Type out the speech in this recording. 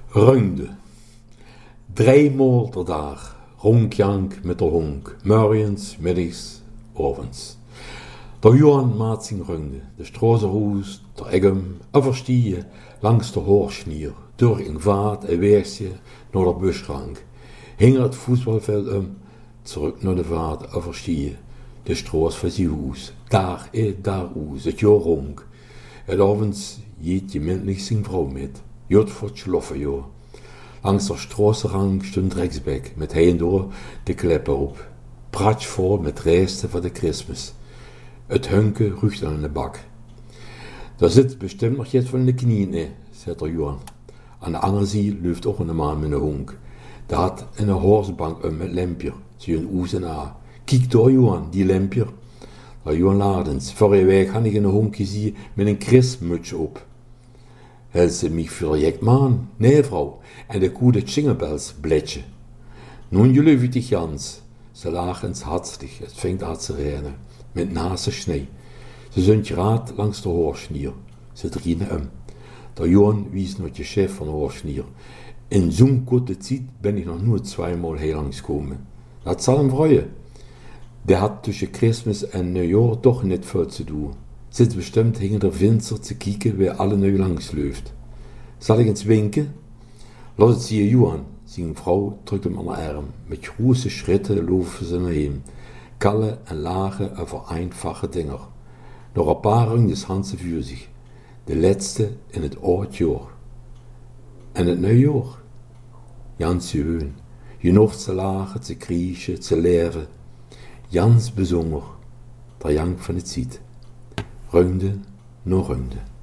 Runde. 3 maal per dag. Ronkjank met de honk. Morgens, middags, avonds. Der Johan maat zijn runde. De strozenroes, der Eggem, overstieën langs de hoorschnier. Door een vaat en weersje naar de busrank. Hing het voetbalveld terug naar de vaat overstieën. De stroos van zijn huis. Daar uit, het jaar ronk. Het avonds jeet je mindelijk zijn vrouw met. Jot voor het schloffen, joh. Langs de stroosenrang stond Reksbeck met heen door de kleppen op. Pratsch vol met resten van de Christmas. Het hunke ruikt aan de bak. Daar zit bestimmt nog iets van de knieën in, zei er Johan. Aan de andere zijde loopt ook een man met een honk. Daar had een horsbank met lampje, zie een oes en a. Kijk door Johan, die lampje. Daar Johan Ladens, vorige week had ik een honkje zien met een Christmuts op. Hel ze mich für jek man? Nee, vrouw. En de koe de Tschingelbels bletje. Nun geloof dich Jans. Ze lachen hartsticht, het fängt aan te regenen. Met nasse Schnee. Ze zijn geraad langs de hoorschnier. Ze drienen Der Johan wies naar de chef van de hoorschnier. In zo'n korte tijd ben ik nog nooit 2 maal heel langs gekomen. Dat zal hem freuen. Der had tussen Christmas en Nieuwjaar toch niet veel te doen. Zit bestimmt hingen der Winzer te kijken wie alle nu langs loopt. Zal ik eens winken? Laat het zien, Johan. Zijn vrouw drukt hem aan de arm. Met große Schritten lopen ze naar hem. Kalle en lage over einfache Dinger. Nog een paar rundes hand ze voor zich. De laatste in het oud jaar. En het nieuwjaar. Jans gewoon. Genoeg te lachen, te kriechen, te leven. Jans bezonger. Der jank van het ziet. Runde, nog runde.